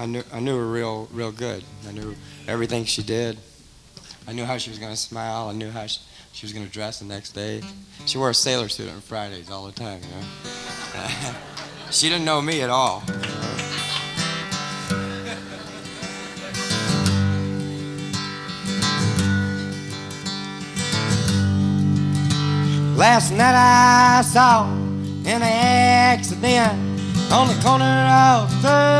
I knew her real good. I knew everything she did. I knew how she was gonna smile. I knew how she was gonna dress the next day. She wore a sailor suit on Fridays all the time, you know. She didn't know me at all. Last night I saw an accident on the corner of 3rd